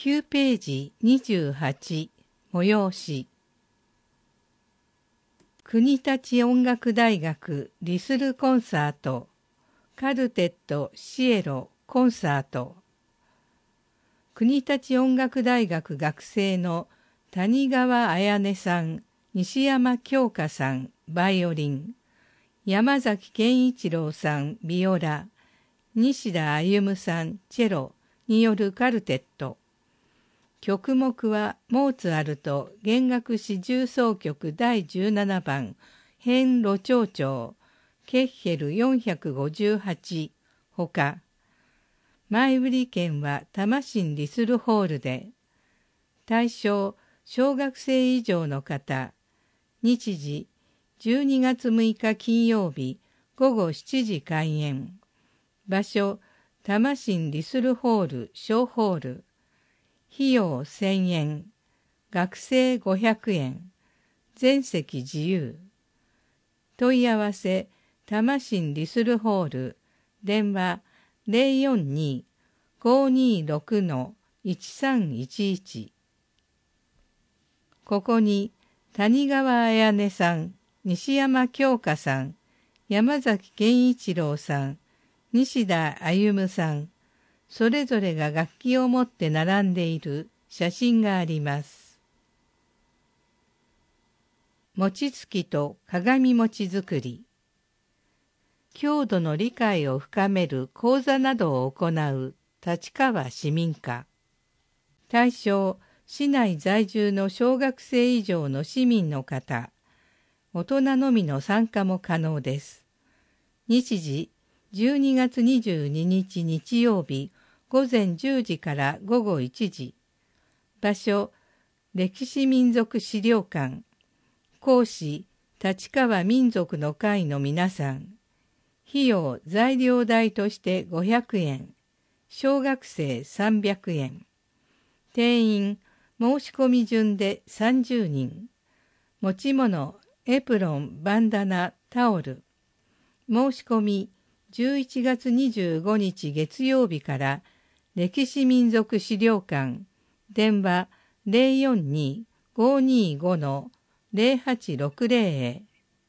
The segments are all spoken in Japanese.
9ページ28、催し。国立音楽大学リスルコンサート、カルテットシエロコンサート。国立音楽大学学生の谷川彩音さん、西山京香さん、バイオリン、山崎健一郎さん、ビオラ、西田歩さん、チェロによるカルテット。曲目はモーツァルト弦楽四重奏曲第17番編ロ長調ケッヘル458ほか、前売り券は多摩市リスルホールで、対象小学生以上の方、日時12月6日金曜日午後7時開演、場所多摩市リスルホール小ホール、費用1000円、学生500円、全席自由。問い合わせ、多摩市リスルホール、電話042-526-1311。ここに、谷川彩音さん、西山京香さん、山崎健一郎さん、西田歩さん、それぞれが楽器を持って並んでいる写真があります。餅つきと鏡餅作り。郷土の理解を深める講座などを行う立川市民課。対象、市内在住の小学生以上の市民の方、大人のみの参加も可能です。日時、12月22日日曜日、午前10時から午後1時。場所、歴史民族資料館。講師、立川民族の会の皆さん。費用、材料代として500円。小学生300円。定員、申し込み順で30人。持ち物、エプロン、バンダナ、タオル。申し込み、11月25日月曜日から歴史民族資料館、電話042-525-0860へ。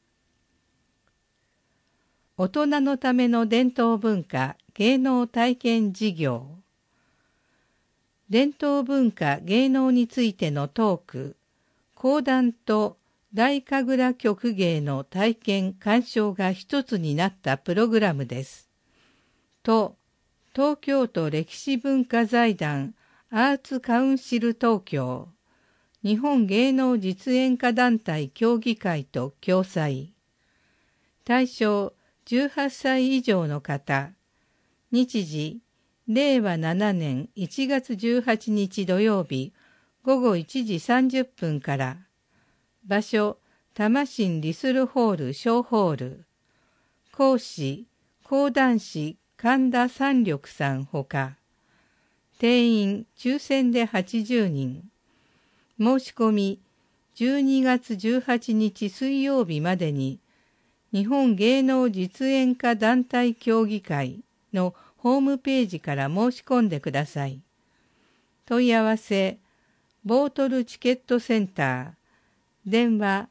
大人のための伝統文化芸能体験事業。伝統文化芸能についてのトーク、講談と大神楽曲芸の体験鑑賞が一つになったプログラムです。と、東京都歴史文化財団アーツカウンシル東京、日本芸能実演家団体協議会と共催。対象18歳以上の方。日時、令和7年1月18日土曜日午後1時30分から。場所、多摩市リスルホール小ホール。講師、講談師神田三緑さんほか。定員抽選で80人。申し込み12月18日水曜日までに日本芸能実演家団体協議会のホームページから申し込んでください。問い合わせ、ボートルチケットセンター、電話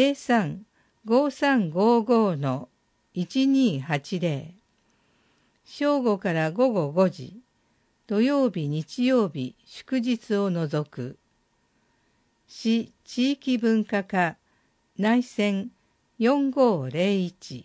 03-5355-1280。正午から午後5時、土曜日日曜日祝日を除く。市地域文化課内線4501。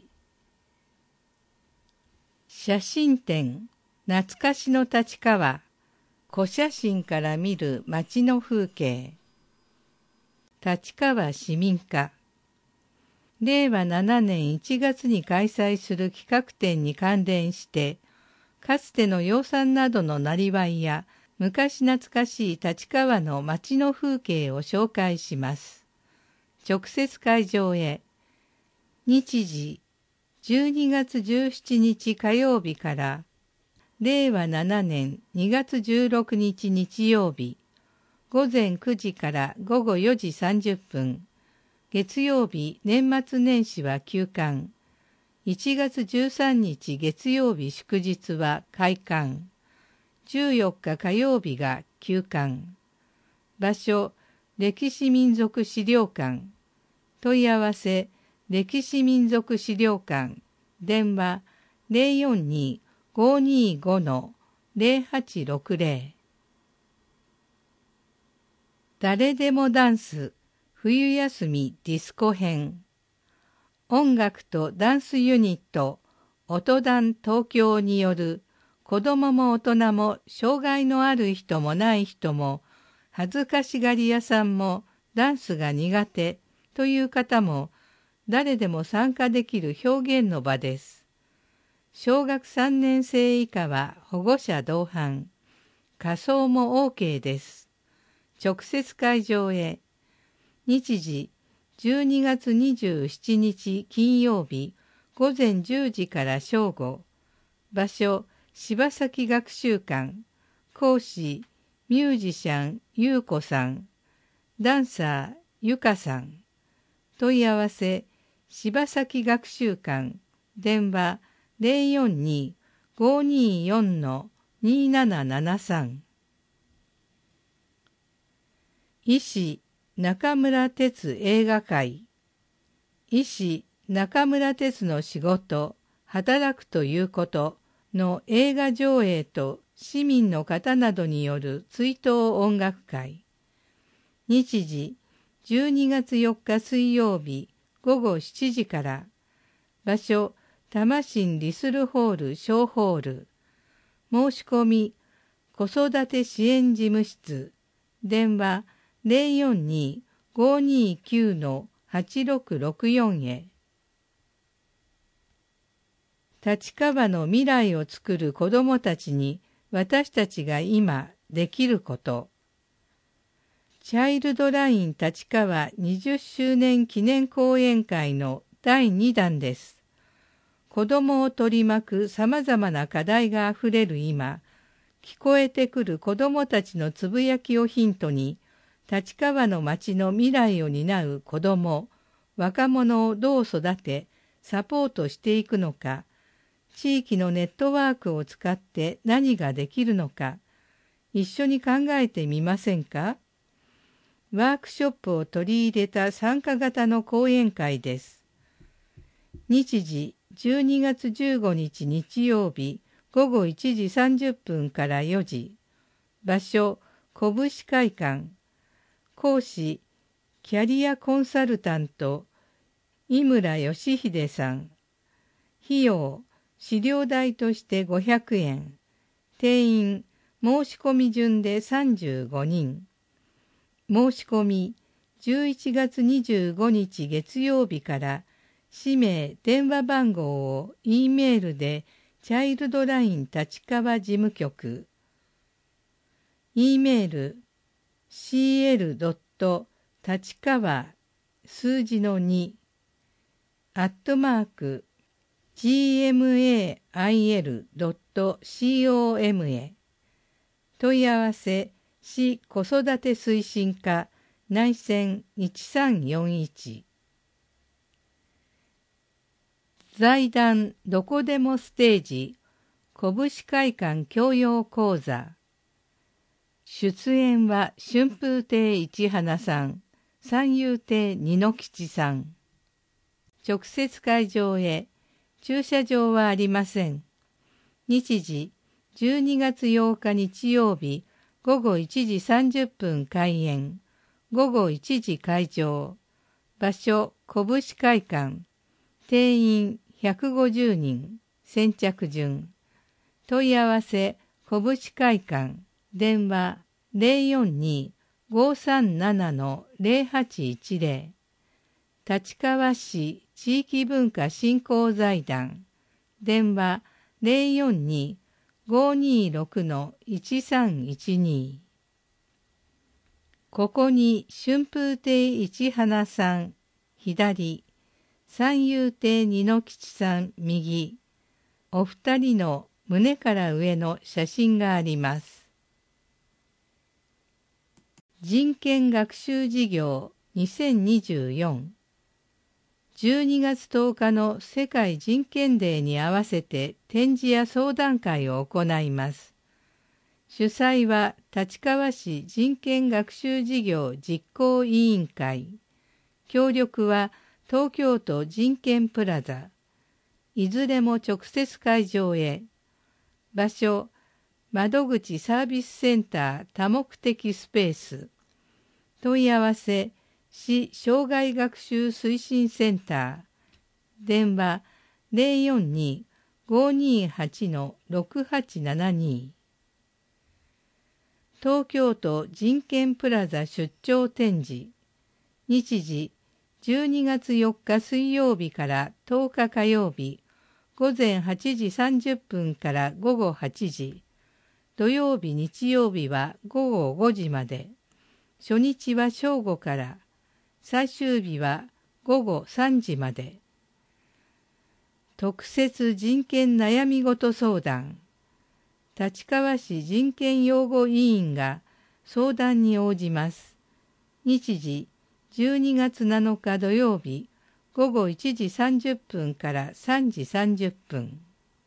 写真展懐かしの立川、古写真から見る街の風景。立川市民課。令和7年1月に開催する企画展に関連して、かつての養蚕などのなりわいや、昔懐かしい立川の街の風景を紹介します。直接会場へ。日時、12月17日火曜日から、令和7年2月16日日曜日、午前9時から午後4時30分、月曜日年末年始は休館、1月13日月曜日祝日は開館、 14日火曜日が休館。場所、歴史民族資料館。問い合わせ、歴史民族資料館。電話、042-525-0860。誰でもダンス、冬休みディスコ編。音楽とダンスユニット、音団東京による、子供も大人も障害のある人もない人も、恥ずかしがり屋さんもダンスが苦手という方も、誰でも参加できる表現の場です。小学3年生以下は保護者同伴。仮装も OK です。直接会場へ。日時、12月27日金曜日午前10時から正午。場所、柴崎学習館。講師、ミュージシャン、ゆうこさん。ダンサー、ゆかさん。問い合わせ、柴崎学習館。電話、042-524-2773。医師、中村哲映画会。医師、中村哲の仕事、働くということの映画上映と市民の方などによる追悼音楽会。日時、12月4日水曜日午後7時から。場所、多摩市リスルホール小ホール。申し込み、子育て支援事務室。電話、042-529-8664 へ。立川の未来を作る子どもたちに私たちが今できること。チャイルドライン立川20周年記念講演会の第2弾です。子どもを取り巻くさまざまな課題があふれる今、聞こえてくる子どもたちのつぶやきをヒントに、立川の町の未来を担う子ども、若者をどう育て、サポートしていくのか、地域のネットワークを使って何ができるのか、一緒に考えてみませんか？ワークショップを取り入れた参加型の講演会です。日時、12月15日日曜日午後1時30分から4時。場所、拳会館。講師、キャリアコンサルタント、井村義秀さん。費用、資料代として500円。定員、申し込み順で35人。申し込み、11月25日月曜日から、氏名、電話番号を E メールでチャイルドライン立川事務局 E メール cl. 立川数字の2 @gmail.com へ。問い合わせ市子育て推進課内線1341。財団どこでもステージ拳会館教養講座。出演は春風亭一花さん、三遊亭二之吉さん。直接会場へ。駐車場はありません。日時、12月8日日曜日午後1時30分開演。午後1時会場。場所、拳会館。定員150人。先着順。問い合わせ、拳会館。電話、042-537-0810。立川市地域文化振興財団。電話、042-526-1312。ここに春風亭一花さん、左、三遊亭二之吉さん、右、お二人の胸から上の写真があります。人権学習事業2024。12月10日の世界人権デーに合わせて展示や相談会を行います。 主催は立川市人権学習事業実行委員会。協力は東京都人権プラザ。いずれも直接会場へ。場所、窓口サービスセンター多目的スペース。問い合わせ、市障害学習推進センター。電話042-528-6872。東京都人権プラザ出張展示。日時12月4日水曜日から10日火曜日、午前8時30分から午後8時。土曜日日曜日は午後5時まで。初日は正午から、最終日は午後3時まで。特設人権悩み事相談。立川市人権擁護委員が相談に応じます。日時12月7日土曜日午後1時30分から3時30分。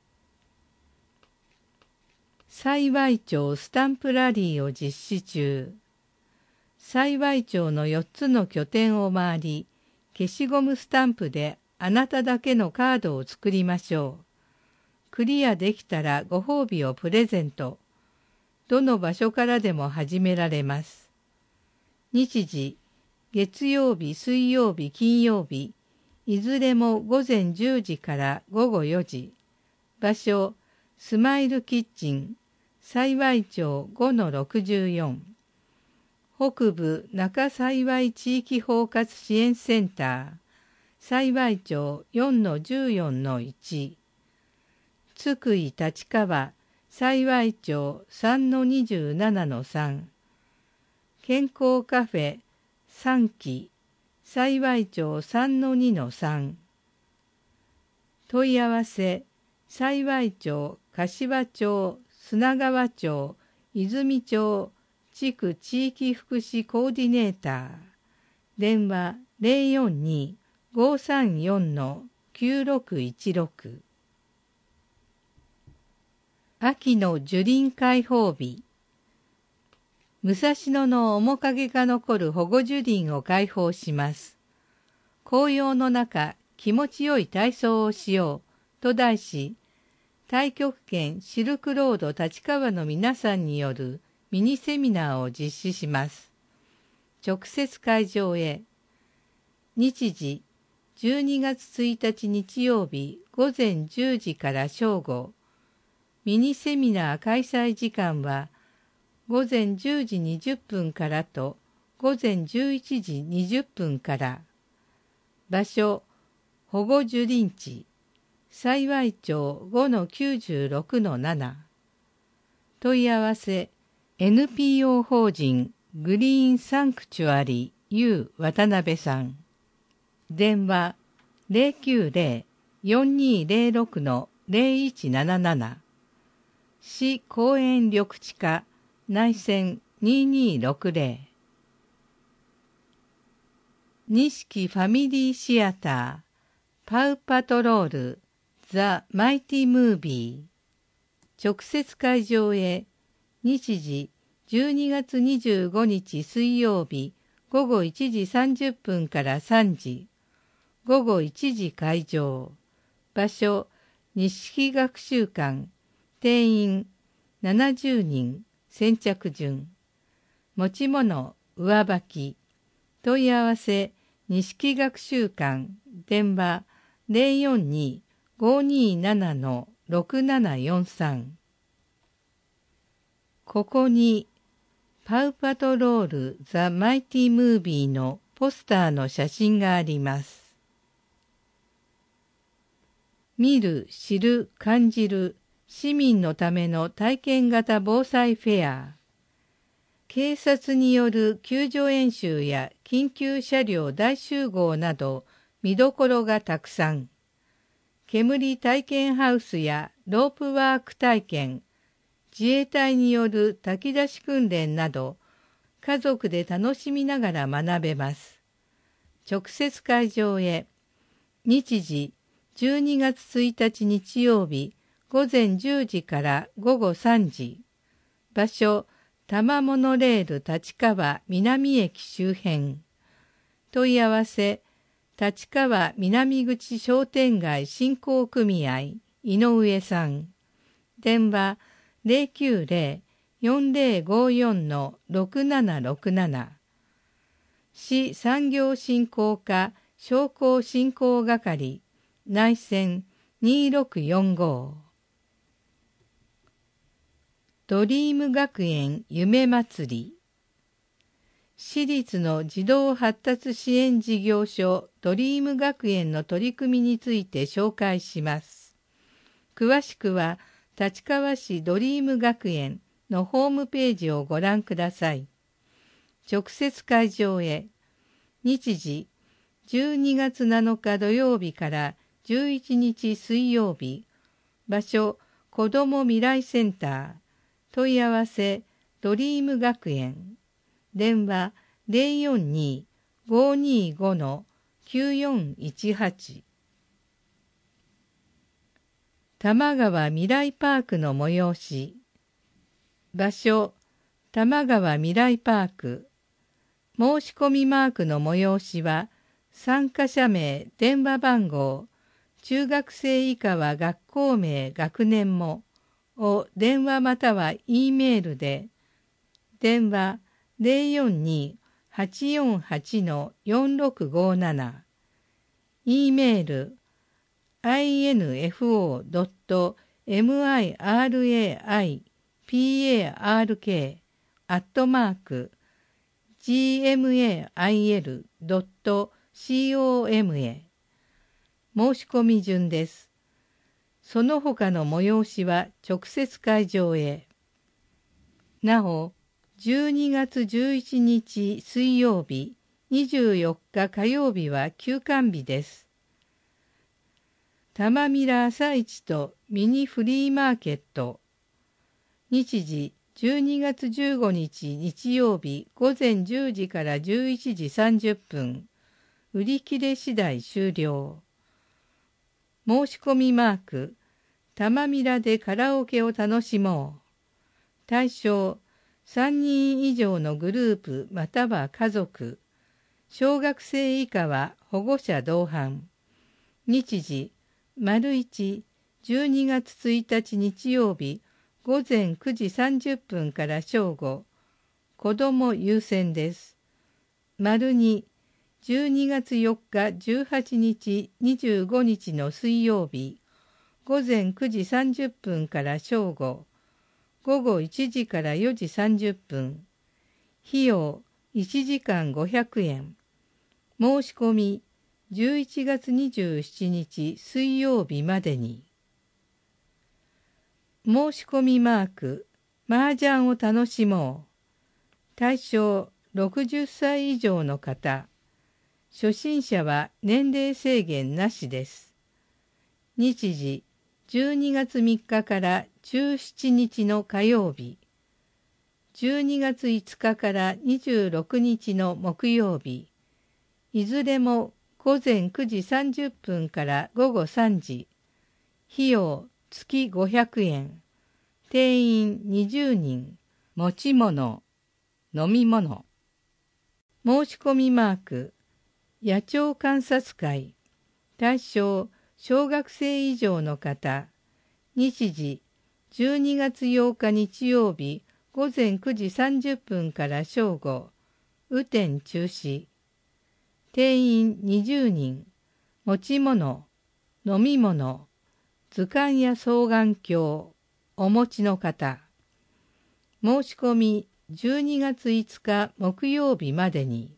幸町スタンプラリーを実施中。幸町の4つの拠点を回り、消しゴムスタンプであなただけのカードを作りましょう。クリアできたらご褒美をプレゼント。どの場所からでも始められます。日時、月曜日、水曜日、金曜日、いずれも午前10時から午後4時。場所、スマイルキッチン、幸町 5-64。北部中幸地域包括支援センター、幸町 4-14-1。津久井立川、幸町 3-27-3。健康カフェ、3期、幸町 3-2-3。問い合わせ、幸町、柏町、砂川町、泉町、地区地域福祉コーディネーター。電話042-534-9616。秋の樹林開放日。武蔵野の面影が残る保護樹林を開放します。紅葉の中、気持ちよい体操をしようと題し、太極拳シルクロード立川の皆さんによるミニセミナーを実施します。直接会場へ。日時、12月1日日曜日午前10時から正午。ミニセミナー開催時間は午前10時20分からと午前11時20分から。場所、保護樹林地、幸町 5-96-7。問い合わせ、NPO 法人グリーンサンクチュアリ U 渡辺さん。電話090-4206-0177。市公園緑地課内線2260。錦ファミリーシアターパウパトロールザ・マイティムービー。直接会場へ。日時12月25日水曜日午後1時30分から3時。午後1時会場。場所、錦学習館。定員70人。先着順。持ち物、上履き。問い合わせ、錦学習館。電話042-527-6743。ここに、パウパトロールザ・マイティムービーのポスターの写真があります。見る、知る、感じる、市民のための体験型防災フェア。警察による救助演習や緊急車両大集合など見どころがたくさん。煙体験ハウスやロープワーク体験、自衛隊による炊き出し訓練など、家族で楽しみながら学べます。直接会場へ。日時、12月1日日曜日、午前10時から午後3時。 場所、多摩モノレール立川南駅周辺。問い合わせ、立川南口商店街振興組合井上さん。電話090-4054-6767。市産業振興課商工振興係内線2645。ドリーム学園夢祭り。私立の児童発達支援事業所ドリーム学園の取り組みについて紹介します。詳しくは立川市ドリーム学園のホームページをご覧ください。直接会場へ。日時12月7日土曜日から11日水曜日。場所、子ども未来センター。問い合わせ、ドリーム学園。電話042-525-9418。多摩川未来パークの催し。場所、多摩川未来パーク。申し込みマークの催しは、参加者名、電話番号、中学生以下は学校名、学年も、を電話または E メールで、電話042-848-4657、E メール info.miraipark@gmail.com へ。申し込み順です。その他の催しは直接会場へ。なお、12月11日水曜日、24日火曜日は休館日です。多摩ミラ朝市とミニフリーマーケット。日時12月15日日曜日午前10時から11時30分。売り切れ次第終了。申し込みマーク、多摩ミラでカラオケを楽しもう。対象、3人以上のグループまたは家族。小学生以下は保護者同伴。日時、1、12月1日日曜日午前9時30分から正午。子ども優先です。2、12月4日18日25日の水曜日午前9時30分から正午。午後1時から4時30分。費用1時間500円。申し込み11月27日水曜日までに。申し込みマーク、麻雀を楽しもう。対象60歳以上の方。初心者は年齢制限なしです。日時12月3日から17日の火曜日。12月5日から26日の木曜日。いずれも午前9時30分から午後3時。費用月500円。定員20人。持ち物、飲み物。申し込みマーク、野鳥観察会。対象、小学生以上の方。日時、12月8日日曜日午前9時30分から正午。雨天中止。定員20人。持ち物、飲み物、図鑑や双眼鏡、お持ちの方。申し込み12月5日木曜日までに。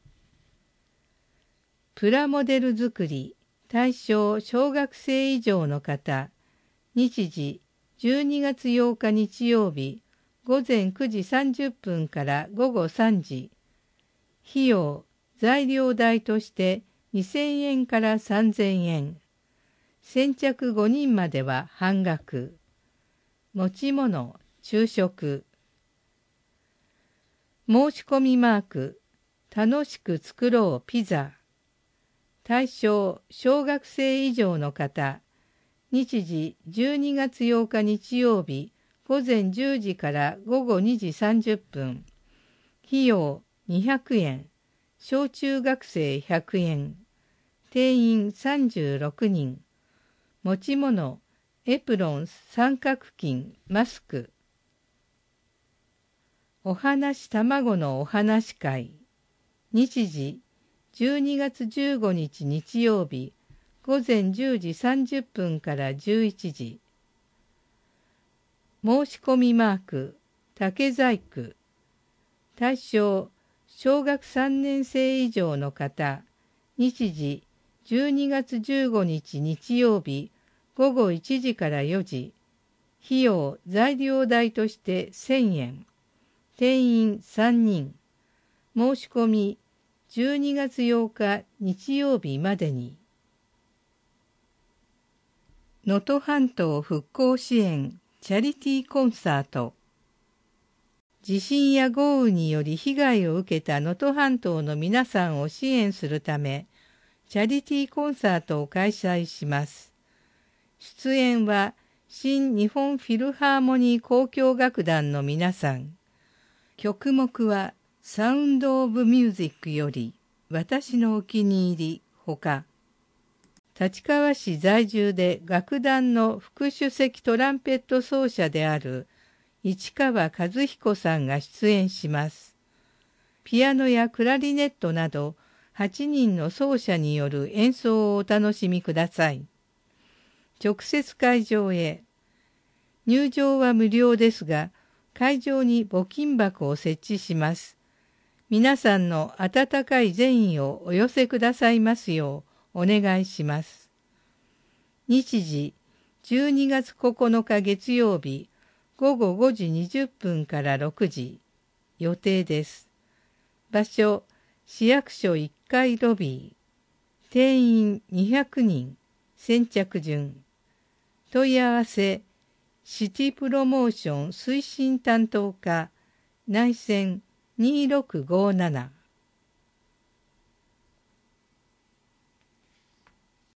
プラモデル作り、対象小学生以上の方。日時12月8日日曜日午前9時30分から午後3時。費用、材料代として2000円から3000円。先着5人までは半額。持ち物、昼食。申し込みマーク、楽しく作ろうピザ。対象、小学生以上の方。日時12月8日日曜日午前10時から午後2時30分。費用200円。小中学生100円。定員36人。持ち物、エプロン、三角巾、マスク。お話卵のお話会。日時、12月15日日曜日、午前10時30分から11時。申し込みマーク、竹細工。対象、小学3年生以上の方。日時、12月15日日曜日、午後1時から4時。費用、材料代として1000円。定員3人。申し込み、12月8日日曜日までに。能登半島復興支援チャリティーコンサート。地震や豪雨により被害を受けた能登半島の皆さんを支援するため、チャリティーコンサートを開催します。出演は、新日本フィルハーモニー交響楽団の皆さん。曲目は、サウンド・オブ・ミュージックより、私のお気に入りほか、立川市在住で楽団の副首席トランペット奏者である市川和彦さんが出演します。ピアノやクラリネットなど8人の奏者による演奏をお楽しみください。直接会場へ。入場は無料ですが、会場に募金箱を設置します。皆さんの温かい善意をお寄せくださいますようお願いします。日時、12月9日月曜日、午後5時20分から6時、予定です。場所、市役所1階ロビー。定員200人、先着順。問い合わせ、シティプロモーション推進担当課、内線2657。